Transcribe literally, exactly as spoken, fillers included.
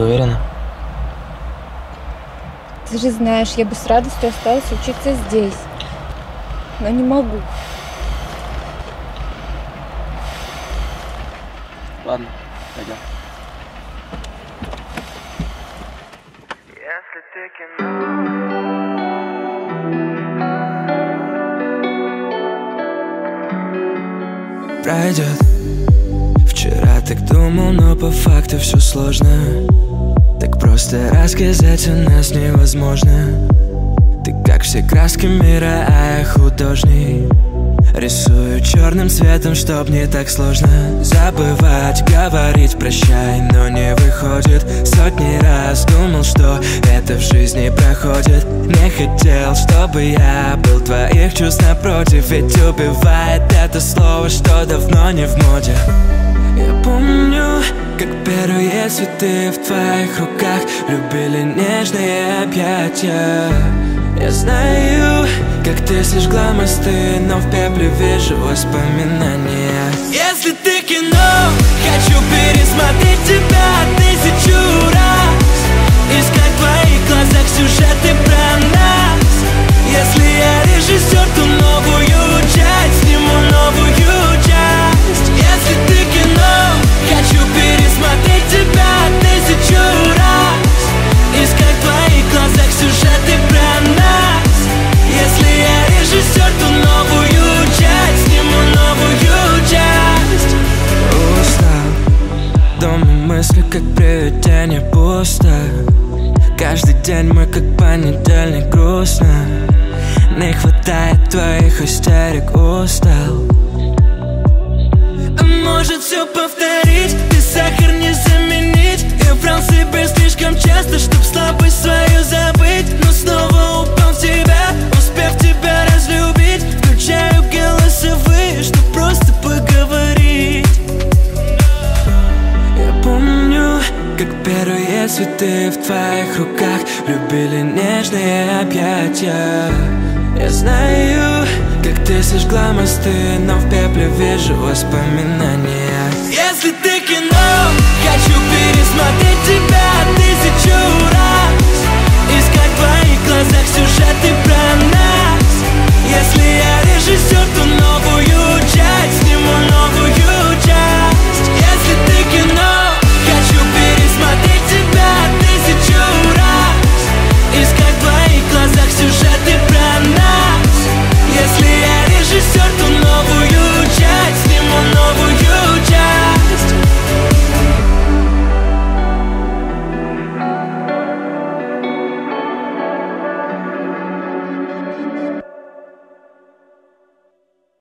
уверена? Ты же знаешь, я бы с радостью осталась учиться здесь. Но не могу. Ладно, пойдем. Если ты кино. Пройдет. Вчера так думал, но по факту все сложно. Так просто рассказать у нас невозможно. Ты как все краски мира, а я художник. Рисую черным цветом, чтоб не так сложно забывать, говорить прощай, но не выходит. Сотни раз думал, что это в жизни проходит. Не хотел, чтобы я был твоих чувств напротив. Ведь убивает это слово, что давно не в моде. Я помню, как первые цветы в твоих руках любили нежные объятия. Я знаю, как ты сожгла мосты, но в пепле вижу воспоминания. Если ты кино, хочу пересмотреть тебя тысячу раз. Искать в твоих глазах сюжеты про нас. Если я режиссер, то новую часть сниму, новую часть. Если ты кино, хочу пересмотреть тебя тысячу раз. Искать в твоих глазах сюжеты про нас. Если я режиссер, то новую часть сниму, новую часть. Устал, дома мысли как привидение пусто. Каждый день мой как понедельник грустно. Не хватает твоих истерик, устал. А может все повторить, ты сахар не заменить. Я врал себе слишком часто, чтоб слабость свою забыть. Но снова упал в тебя, успев тебя разлюбить. Включаю голосовые, чтоб просто поговорить. Я помню, как первые цветы в твоих руках любили нежные объятия. Я знаю, как ты сожгла мосты, но в пепле вижу воспоминания. Если ты кино, хочу пересмотреть тебя тысячу раз.